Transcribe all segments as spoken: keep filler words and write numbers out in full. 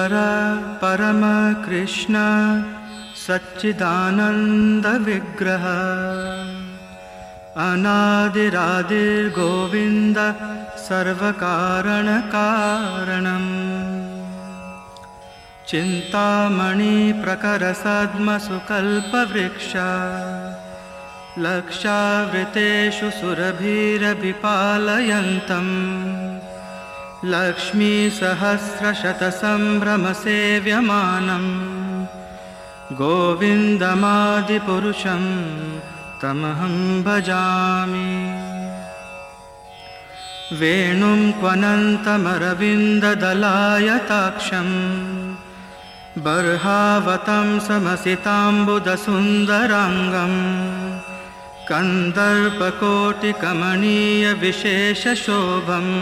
ईश्वर परम कृष्ण सच्चिदानंद विग्रह अनादिरादिर्गोविंद सर्वकारण कारणम् चिंतामणि प्रकर सद्म सुकल्पवृक्ष लक्षावृतेषु सुरभिरभिपालयन्तम् लक्ष्मी सहस्रशतसंभ्रम सेव्यमानम् गोविन्दमादिपुरुषं तमहं भजामि। वेणुं क्वनन्तमरविन्ददलायताक्षम् बर्हावतं समसिताम्बुदसुन्दराङ्गम् कन्दर्पकोटिकमनीयविशेषशोभम्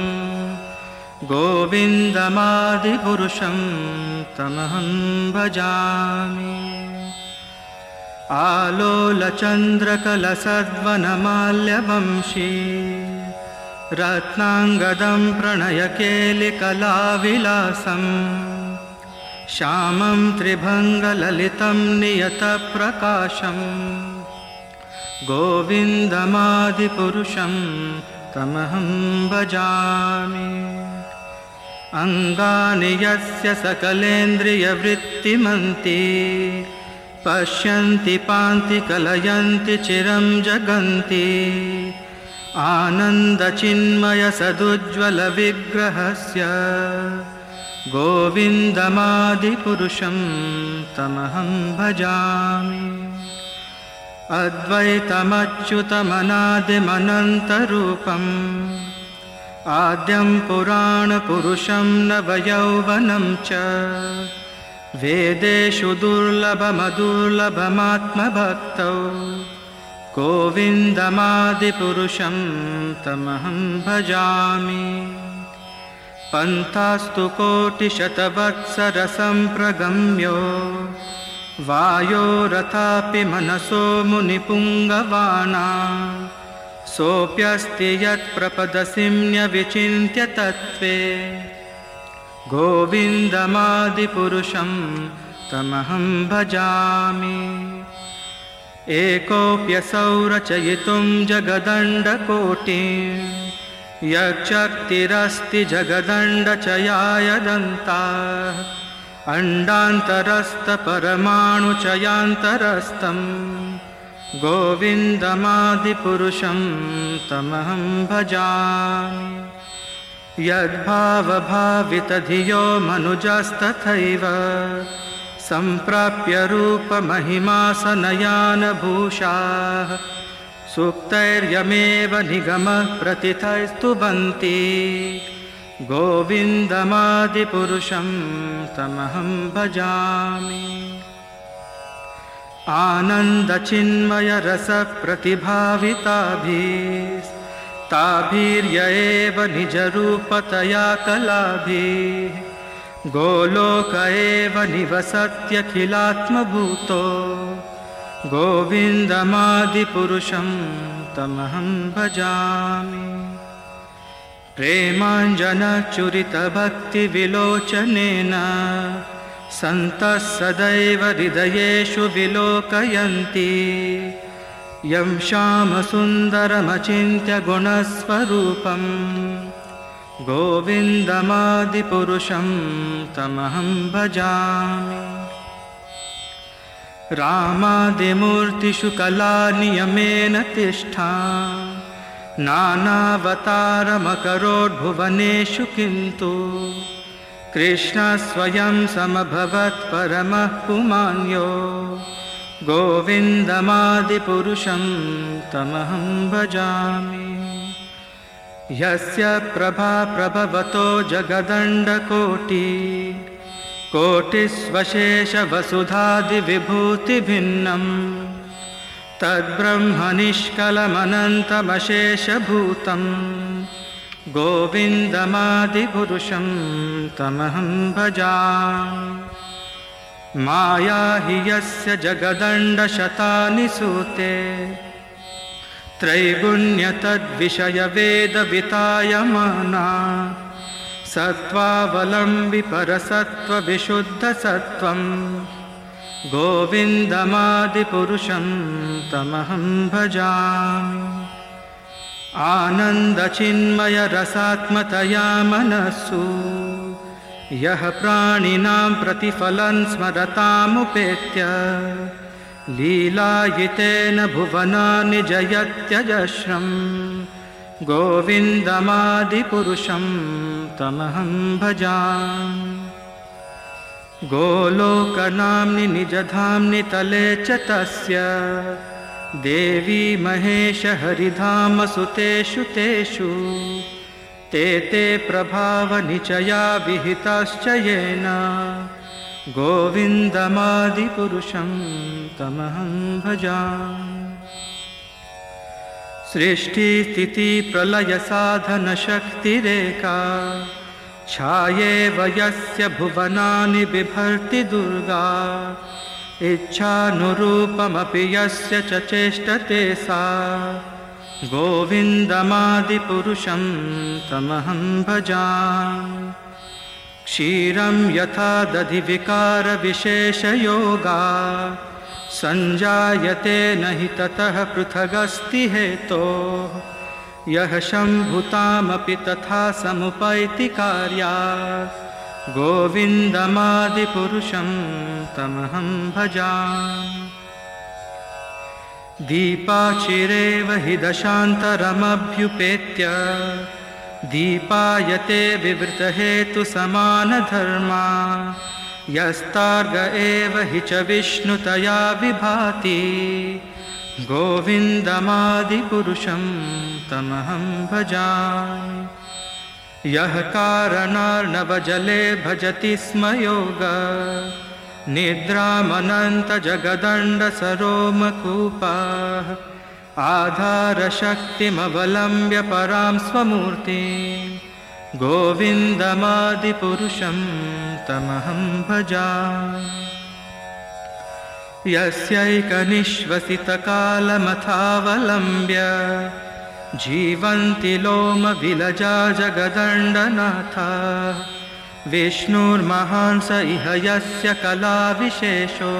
गोविन्दमादिपुरुषं तमहं भजामि। आलोलचन्द्रकलसद्वनमाल्यवंशी रत्नाङ्गदं प्रणयकेलिकलाविलासम् श्यामं त्रिभङ्गललितं नियतप्रकाशम् गोविन्दमादिपुरुषं तमहं भजामि। अङ्गानि यस्य सकलेन्द्रियवृत्तिमन्ति पश्यन्ति पान्ति कलयन्ति चिरं जगन्ति आनन्दचिन्मयसदुज्ज्वलविग्रहस्य गोविन्दमादिपुरुषं तमहं भजामि। अद्वैतमच्युतमनादिमनन्तरूपम् आद्यं पुराणपुरुषं नवयौवनं च वेदेषु दुर्लभमदुर्लभमात्मभक्तौ गोविन्दमादिपुरुषं तमहं भजामि। पन्थास्तु कोटिशतवत्सरसम्प्रगम्यो वायोरथापि मनसो मुनिपुङ्गवाना सोऽप्यस्ति यत्प्रपदसिम्न्यविचिन्त्य तत्त्वे गोविन्दमादिपुरुषं तमहं भजामि। एकोऽप्यसौ रचयितुं जगदण्डकोटिं यच्छक्तिरस्ति जगदण्डचयाय दन्ताः अण्डान्तरस्थपरमाणुचयान्तरस्थम् गोविन्दमादिपुरुषं तमहं भजामि। यद्भावभावितधियो मनुजस्तथैव सम्प्राप्य रूपमहिमासनयानभूषाः सूक्तैर्यमेव निगमः प्रतिथैस्तुवन्ति गोविन्दमादिपुरुषं तमहं भजामि। आनन्दचिन्मयरसप्रतिभाविताभिस्ताभिर्य एव निजरूपतया कलाभिः गोलोक एव निवसत्यखिलात्मभूतो गोविन्दमादिपुरुषं तमहं भजामि। प्रेमाञ्जनचुरितभक्तिविलोचनेन सन्तः सदैव हृदयेषु विलोकयन्ति यं श्यामसुन्दरमचिन्त्य गुणस्वरूपं गोविन्दमादिपुरुषं तमहं भजामि। रामादिमूर्तिषु कलानियमेन तिष्ठा नानावतारमकरोद्भुवनेषु किन्तु कृष्णस्वयं समभवत् परमः पुमान्यो गोविन्दमादिपुरुषं तमहं भजामि। यस्य प्रभा प्रभवतो जगदण्डकोटि कोटिस्वशेषवसुधादिविभूतिभिन्नम् तद्ब्रह्मनिष्कलमनन्तमशेषभूतं गोविन्दमादिपुरुषं तमहं भजामि। माया हि यस्य जगदण्डशतानि सूते त्रैगुण्यतद्विषयवेदवितायमाना सत्त्वावलम्बि परसत्त्वविशुद्धसत्त्वं गोविन्दमादिपुरुषं तमहं भजामि। आनन्दचिन्मयरसात्मतया मनस्सु यः प्राणिनां प्रतिफलं स्मरतामुपेत्य लीलायितेन भुवनानि जयत्यजस्रं गोविन्दमादिपुरुषं तमहं भजामि। गोलोकनाम्नि निजधाम्नि तले च तस्य देवी महेश हरिधामसुतेषु तेषु ते ते प्रभावनिचया विहिताश्च येन गोविन्दमादिपुरुषं तमहं भजामि। सृष्टिस्थितिप्रलयसाधनशक्तिरेका छायेव यस्य भुवनानि बिभर्ति दुर्गा इच्छानुरूपमपि यस्य च चेष्टते सा गोविन्दमादिपुरुषं तमहं भजामि। क्षीरं यथा दधिविकारविशेषयोगा सञ्जायते न हि ततः पृथगस्ति हेतोः यः शम्भुतामपि तथा समुपैति कार्यात् गोविन्दमादिपुरुषं तमहं भजामि। दीपाचिरेव हि दशान्तरमभ्युपेत्य दीपायते विवृतहेतुसमानधर्मा यस्तार्ग एव हि च विष्णुतया विभाति गोविन्दमादिपुरुषं तमहं भजामि। यः कारणार्णवजले भजति स्म योग निद्रामनन्तजगदण्डसरोमकूपः आधारशक्तिमवलम्ब्य परां स्वमूर्तिं गोविन्दमादिपुरुषं तमहं भजामि। यस्यैकनिश्वसितकालमथावलम्ब्य जीवन्ति लोमविलजा जगदण्डनाथा विष्णुर्महान् स इह यस्य कलाविशेषो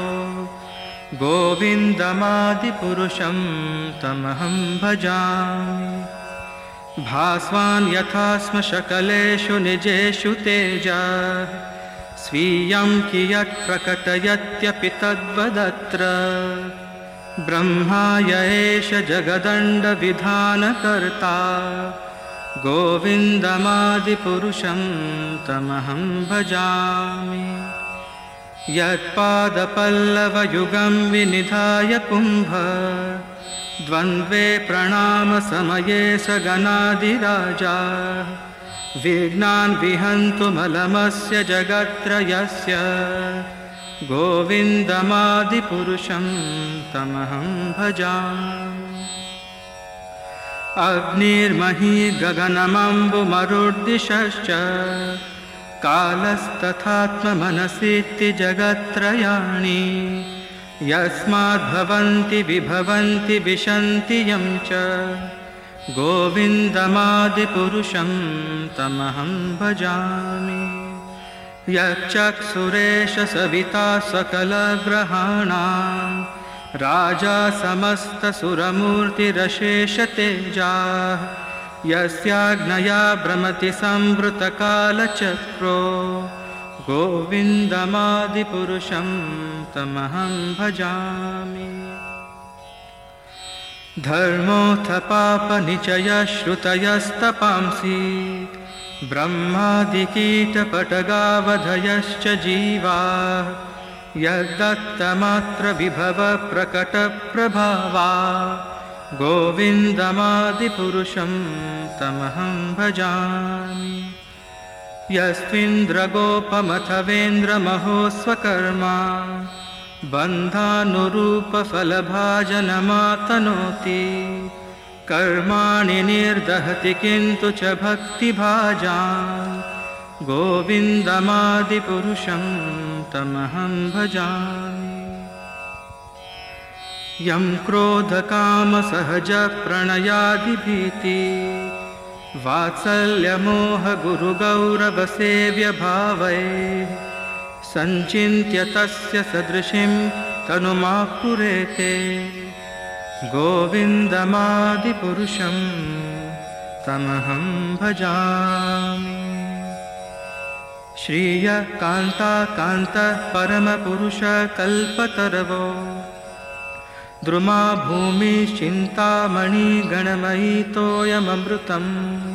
गोविन्दमादिपुरुषं तमहं भजामि। भास्वान् यथा स्म शकलेषु निजेषु तेजः स्वीयं कियत् प्रकटयत्यपि तद्वदत्र ब्रह्माय एष जगदण्डविधानकर्ता गोविन्दमादिपुरुषं तमहं भजामि। यत्पादपल्लवयुगं विनिधाय कुम्भ द्वन्द्वे प्रणामसमये स गणाधिराजा विघ्नान् विहन्तुमलमस्य जगत्त्रयस्य गोविन्दमादिपुरुषं तमहं भजामि। अग्निर्मही गगनमम्बुमरुद्दिशश्च कालस्तथात्ममनसीति जगत्त्रयाणि यस्माद्भवन्ति विभवन्ति विशन्ति यं च गोविन्दमादिपुरुषं तमहं भजामि। यच्चक्षुरेश सविता सकलग्रहाणां राजा समस्तसुरमूर्तिरशेषतेजाः यस्याज्ञया भ्रमति संवृतकालचक्रो गोविन्दमादिपुरुषं तमहं भजामि। धर्मोऽथ पापनिचयश्रुतयस्तपांसि ब्रह्मादिकीटपटगावधयश्च जीवाः यद्दत्तमात्रविभवप्रकटप्रभावा गोविन्दमादिपुरुषं तमहं भजामि। यस्मिन्द्रगोपमथवेन्द्रमहोस्वकर्मा बन्धानुरूपफलभाजनमातनोति कर्माणि निर्दहति किन्तु च भक्तिभाजान् गोविन्दमादिपुरुषं तमहं भजामि। यं क्रोधकामसहजप्रणयादिभीति वात्सल्यमोहगुरुगौरवसेव्यभावै सञ्चिन्त्य तस्य सदृशीं तनुमापुरेते गोविन्दमादिपुरुषं तमहं भजामि। श्रियकान्ताकान्तः परमपुरुषकल्पतरवो द्रुमा भूमिश्चिन्तामणिगणमयी तोयममृतम्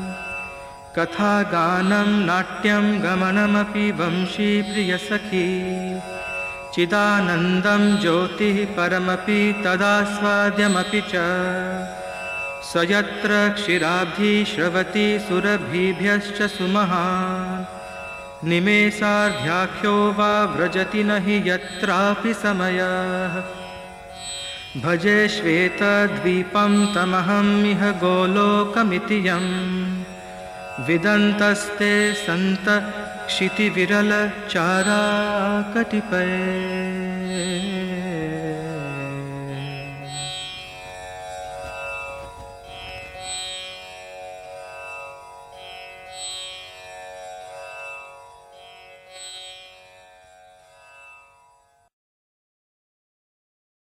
कथागानं नाट्यं गमनमपि वंशी प्रियसखी चिदानन्दं ज्योतिः परमपि तदास्वाद्यमपि च स यत्र क्षीराब्धि श्रवति सुरभिभ्यश्च सुमहान् निमेषार्ध्याख्यो वा व्रजति न हि यत्रापि समयः भजे श्वेतद्वीपं तमहं इह गोलोकमिति यं विदन्तस्ते सन्त क्षितिविरलचाराकटिपये।